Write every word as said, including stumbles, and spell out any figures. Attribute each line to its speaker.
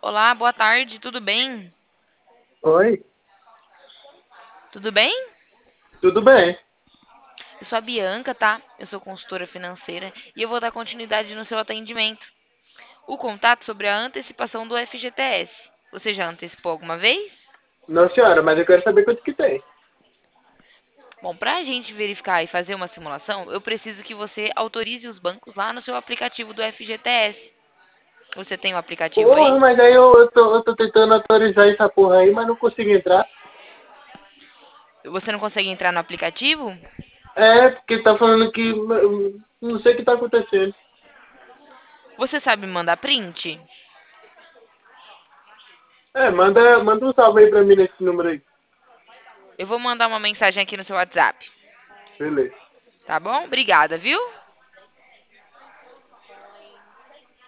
Speaker 1: Olá, boa tarde, tudo bem?
Speaker 2: Oi,
Speaker 1: Tudo bem?
Speaker 2: tudo bem?
Speaker 1: Eu sou a Bianca, tá? Eu sou consultora financeira e eu vou dar continuidade no seu atendimento. O contato sobre a antecipação do F G T S. Você já antecipou alguma vez?
Speaker 2: Não, senhora, mas eu quero saber quanto que tem.
Speaker 1: Bom, para a gente verificar e fazer uma simulação, eu preciso que você autorize os bancos lá no seu aplicativo do F G T S. Você tem o aplicativo
Speaker 2: Porra,
Speaker 1: aí?
Speaker 2: mas aí eu, eu, tô, eu tô tentando autorizar essa porra aí, mas não consigo entrar.
Speaker 1: Você não consegue entrar no aplicativo?
Speaker 2: É, porque tá falando que hum, não sei o que tá acontecendo.
Speaker 1: Você sabe mandar print?
Speaker 2: É, manda, manda um salve aí pra mim nesse número aí.
Speaker 1: Eu vou mandar uma mensagem aqui no seu WhatsApp,
Speaker 2: Beleza.
Speaker 1: tá bom? Obrigada, viu?